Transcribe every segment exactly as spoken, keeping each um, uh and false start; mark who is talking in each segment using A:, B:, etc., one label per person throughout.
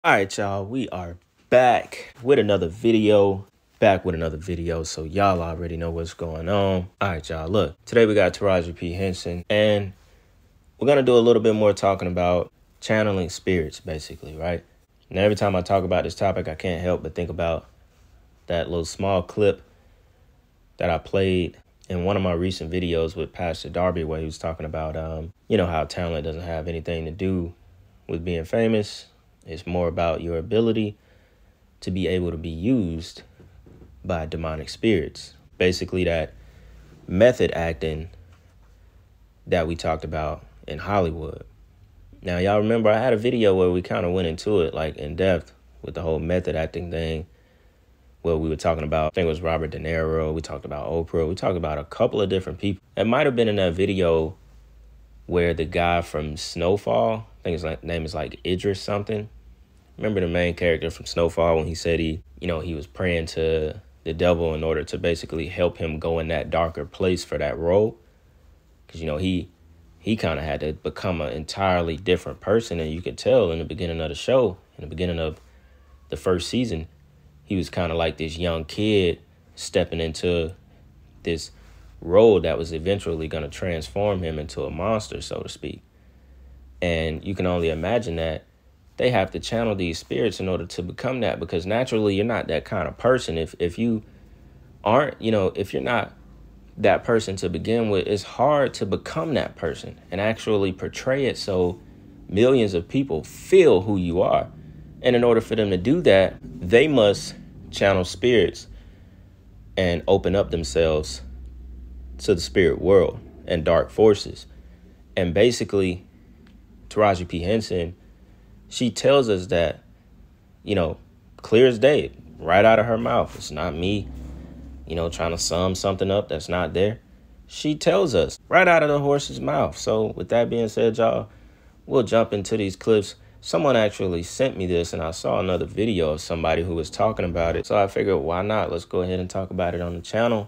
A: All right, y'all, we are back with another video. Back with another video, so y'all already know what's going on. All right, y'all, look. Today we got Taraji P. Henson, and we're going to do a little bit more talking about channeling spirits, basically, right? Now, every time I talk about this topic, I can't help but think about that little small clip that I played in one of my recent videos with Pastor Darby, where he was talking about, um, you know, how talent doesn't have anything to do with being famous. It's more about your ability to be able to be used by demonic spirits. Basically, that method acting that we talked about in Hollywood. Now, y'all remember I had a video where we kind of went into it like in depth with the whole method acting thing, where we were talking about, I think it was Robert De Niro, we talked about Oprah, we talked about a couple of different people. It might have been in that video where the guy from Snowfall, I think his like, name is like Idris something. Remember the main character from Snowfall when he said he, you know, he was praying to the devil in order to basically help him go in that darker place for that role? Because, you know, he he kind of had to become an entirely different person. And you could tell in the beginning of the show, in the beginning of the first season, he was kind of like this young kid stepping into this role that was eventually going to transform him into a monster, so to speak. And you can only imagine that they have to channel these spirits in order to become that, because naturally you're not that kind of person. If if you aren't, you know, if you're not that person to begin with, it's hard to become that person and actually portray it so millions of people feel who you are. And in order for them to do that, they must channel spirits and open up themselves to the spirit world and dark forces. And basically, Taraji P. Henson, she tells us that, you know, clear as day, right out of her mouth. It's not me, you know, trying to sum something up that's not there. She tells us right out of the horse's mouth. So with that being said, y'all, we'll jump into these clips. Someone actually sent me this, and I saw another video of somebody who was talking about it. So I figured, why not? Let's go ahead and talk about it on the channel.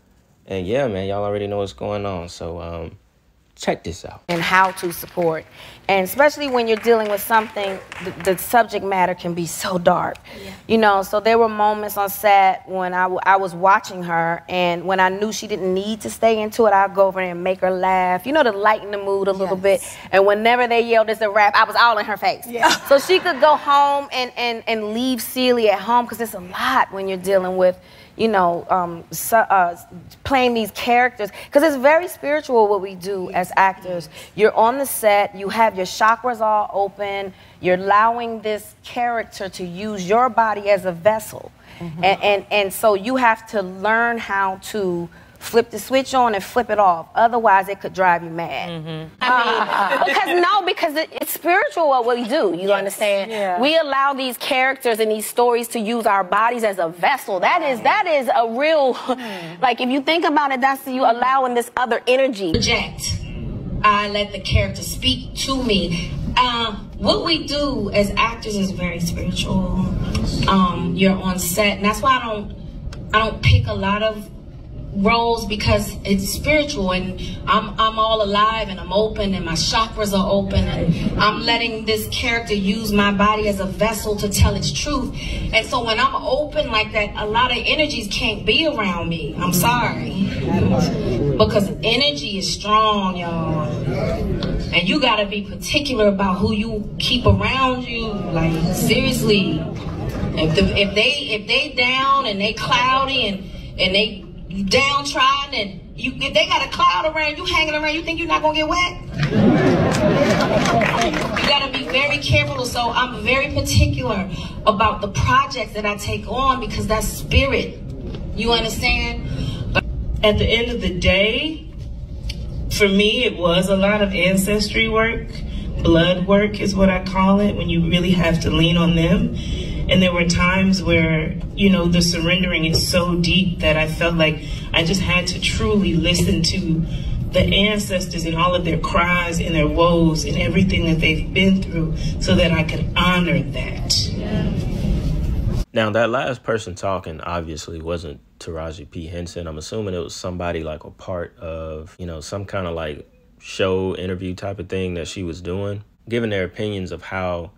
A: And yeah, man, y'all already know what's going on. So um, check this out.
B: And how to support. And especially when you're dealing with something, the, the subject matter can be so dark. Yeah. You know, so there were moments on set when I, w I was watching her, and when I knew she didn't need to stay into it, I'd go over there and make her laugh, you know, to lighten the mood a little yes. bit. And whenever they yelled it's a rap, I was all in her face. Yeah. So she could go home and, and, and leave Celie at home, because it's a lot when you're dealing with, you know, um, so, uh, playing these characters, because it's very spiritual what we do as actors. You're on the set, you have your chakras all open, you're allowing this character to use your body as a vessel. Mm-hmm. and, and, and so you have to learn how to flip the switch on and flip it off. Otherwise, it could drive you mad. Mm-hmm. I mean, because no, because it, it's spiritual what we do. You yes. understand? Yeah. We allow these characters and these stories to use our bodies as a vessel. That is that is a real, mm. like if you think about it, that's you allowing this other energy.
C: Project. I let the character speak to me. Um, what we do as actors is very spiritual. Um, you're on set, and that's why I don't I don't pick a lot of roles, because it's spiritual, and I'm I'm all alive and I'm open and my chakras are open, and I'm letting this character use my body as a vessel to tell its truth. And so when I'm open like that, a lot of energies can't be around me. I'm sorry, because energy is strong, y'all, and you gotta be particular about who you keep around you. Like seriously, if the, if they if they down and they cloudy and and they downtrodden, and you if they got a cloud around you hanging around, you think you're not gonna get wet? You gotta be very careful. So I'm very particular about the projects that I take on, because that's spirit. You understand?
D: At the end of the day, for me, it was a lot of ancestry work. Blood work is what I call it, when you really have to lean on them. And there were times where, you know, the surrendering is so deep that I felt like I just had to truly listen to the ancestors and all of their cries and their woes and everything that they've been through, so that I could honor that. Yeah.
A: Now, that last person talking obviously wasn't Taraji P. Henson. I'm assuming it was somebody like a part of, you know, some kind of like show interview type of thing that she was doing, giving their opinions of how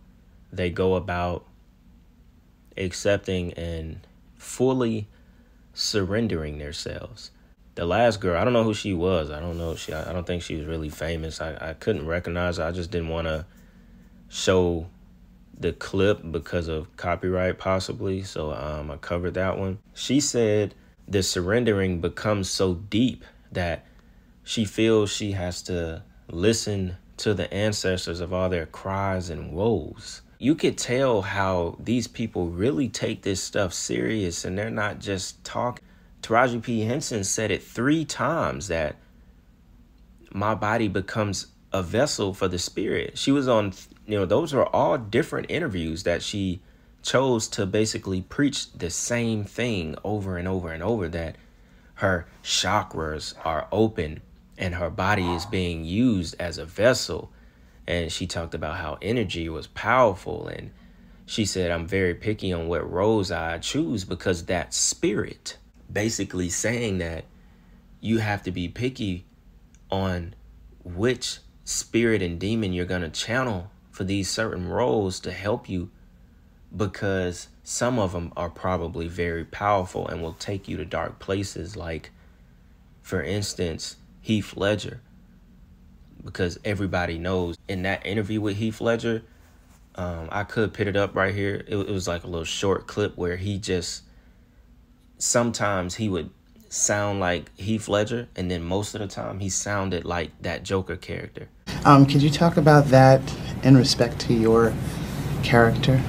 A: they go about accepting and fully surrendering themselves. The last girl, I don't know who she was. I don't know. She, I don't think she was really famous. I, I couldn't recognize her. I just didn't want to show the clip because of copyright, possibly. So um, I covered that one. She said the surrendering becomes so deep that she feels she has to listen to the ancestors of all their cries and woes. You could tell how these people really take this stuff serious, and they're not just talking. Taraji P. Henson said it three times that my body becomes a vessel for the spirit. She was on, you know, those are all different interviews that she chose to basically preach the same thing over and over and over, that her chakras are open and her body is being used as a vessel. And she talked about how energy was powerful. And she said, I'm very picky on what roles I choose because that's spirit. Basically saying that you have to be picky on which spirit and demon you're going to channel for these certain roles to help you, because some of them are probably very powerful and will take you to dark places. Like, for instance, Heath Ledger, because everybody knows in that interview with Heath Ledger, um, I could put it up right here. It, it was like a little short clip where he just, sometimes he would sound like Heath Ledger, and then most of the time he sounded like that Joker character.
E: Um, could you talk about that in respect to your character?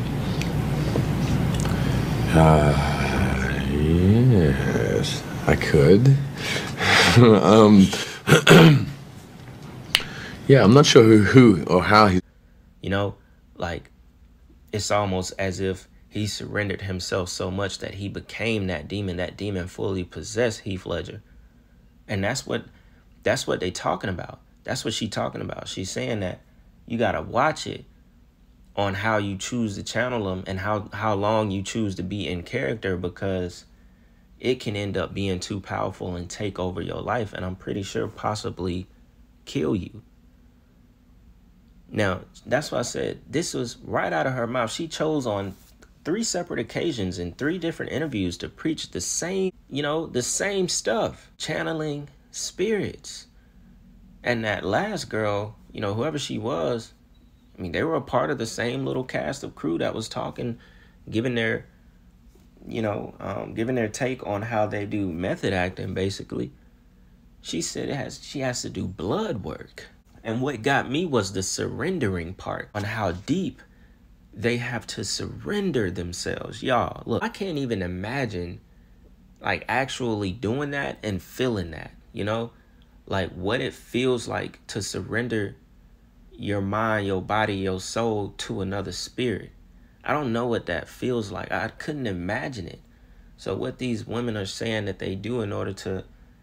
F: Uh, yes, I could. um, yeah, I'm not sure who, who or how he...
A: You know, like, it's almost as if he surrendered himself so much that he became that demon. That demon fully possessed Heath Ledger. And that's what that's what they talking about. That's what she talking about. She's saying that you got to watch it on how you choose to channel them and how, how long you choose to be in character, because it can end up being too powerful and take over your life. And I'm pretty sure possibly kill you. Now, that's why I said this was right out of her mouth. She chose on three separate occasions in three different interviews to preach the same, you know, the same stuff, channeling spirits. And that last girl, you know, whoever she was, I mean, they were a part of the same little cast of crew that was talking, giving their, you know, um, giving their take on how they do method acting, basically. She said it has, she has to do blood work. And what got me was the surrendering part, on how deep they have to surrender themselves. Y'all, look, I can't even imagine like actually doing that and feeling that, you know, like what it feels like to surrender your mind, your body, your soul to another spirit. I don't know what that feels like. I couldn't imagine it. So what these women are saying that they do in order to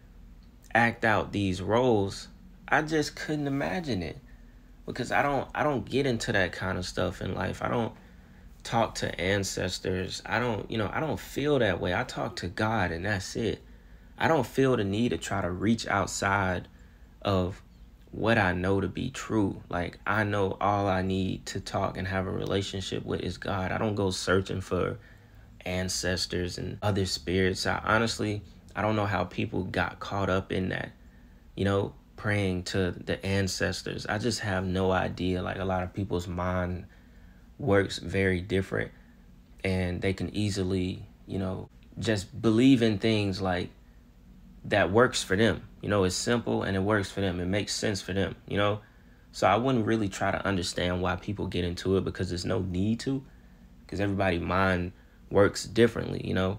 A: act out these roles, I just couldn't imagine it, because I don't I don't get into that kind of stuff in life. I don't talk to ancestors. I don't, you know, I don't feel that way. I talk to God, and that's it. I don't feel the need to try to reach outside of what I know to be true. Like, I know all I need to talk and have a relationship with is God. I don't go searching for ancestors and other spirits. I honestly, I don't know how people got caught up in that, you know, praying to the ancestors. I just have no idea. Like, a lot of people's mind works very different, and they can easily, you know, just believe in things like that works for them. You know, it's simple and it works for them. It makes sense for them, you know? So I wouldn't really try to understand why people get into it, because there's no need to, because everybody's mind works differently, you know?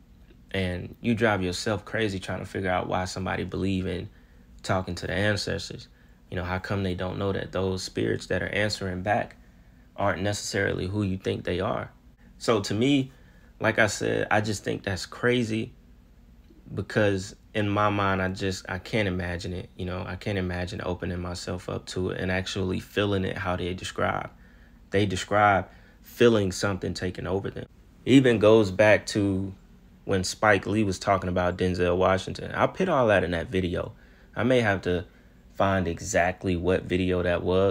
A: And you drive yourself crazy trying to figure out why somebody believe in talking to the ancestors. You know, how come they don't know that those spirits that are answering back aren't necessarily who you think they are? So to me, like I said, I just think that's crazy, because in my mind, I just, I can't imagine it. You know, I can't imagine opening myself up to it and actually feeling it how they describe. They describe feeling something taking over them. It even goes back to when Spike Lee was talking about Denzel Washington. I'll put all that in that video. I may have to find exactly what video that was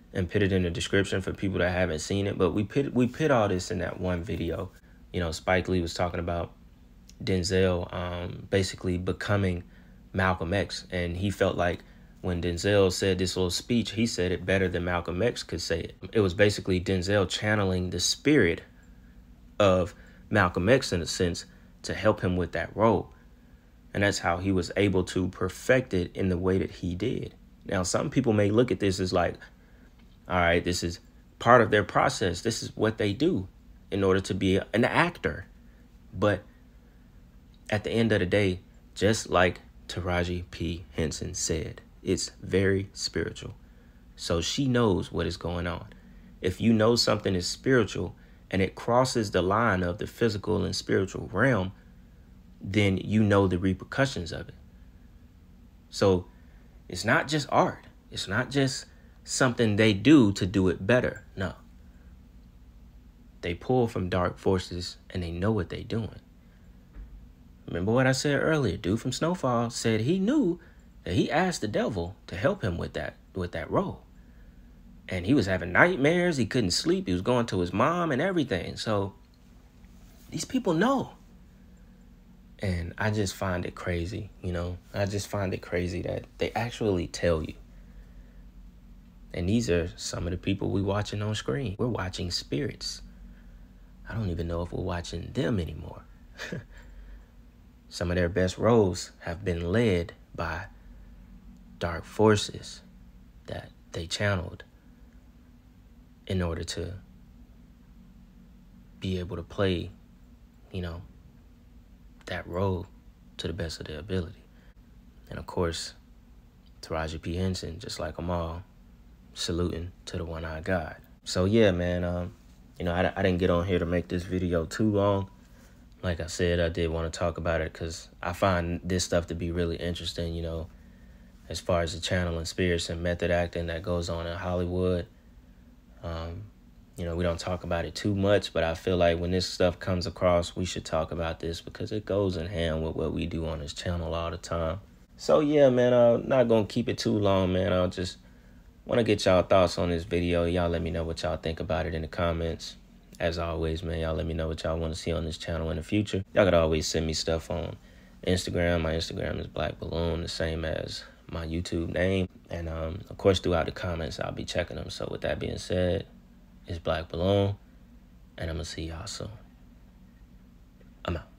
A: and put it in the description for people that haven't seen it. But we put we put all this in that one video. You know, Spike Lee was talking about Denzel um, basically becoming Malcolm X, and he felt like when Denzel said this little speech, he said it better than Malcolm X could say it. It was basically Denzel channeling the spirit of Malcolm X in a sense to help him with that role. And that's how he was able to perfect it in the way that he did. Now, some people may look at this as like, all right, this is part of their process. This is what they do in order to be an actor. But at the end of the day, just like Taraji P. Henson said, it's very spiritual. So she knows what is going on. If you know something is spiritual and it crosses the line of the physical and spiritual realm, then you know the repercussions of it. So it's not just art. It's not just something they do to do it better. No. They pull from dark forces and they know what they're doing. Remember what I said earlier? Dude from Snowfall said he knew that he asked the devil to help him with that, with that role. And he was having nightmares. He couldn't sleep. He was going to his mom and everything. So these people know. And I just find it crazy, you know. I just find it crazy that they actually tell you. And these are some of the people we watching on screen. We're watching spirits. I don't even know if we're watching them anymore. Some of their best roles have been led by dark forces that they channeled in order to be able to play, you know, that role to the best of their ability. And of course, Taraji P. Henson, just like them all, saluting to the one-eyed God. So yeah, man, um, you know, I, I didn't get on here to make this video too long. Like I said, I did want to talk about it because I find this stuff to be really interesting, you know, as far as the channeling spirits and method acting that goes on in Hollywood. Um, you know, we don't talk about it too much, but I feel like when this stuff comes across, we should talk about this because it goes in hand with what we do on this channel all the time. So yeah, man, I'm not going to keep it too long, man. I'll just want to get y'all thoughts on this video. Y'all let me know what y'all think about it in the comments. As always, man, y'all let me know what y'all want to see on this channel in the future. Y'all could always send me stuff on Instagram. My Instagram is Black Balloon, the same as my YouTube name. And, um, of course, throughout the comments, I'll be checking them. So with that being said, it's Black Balloon, and I'm going to see y'all soon. I'm out.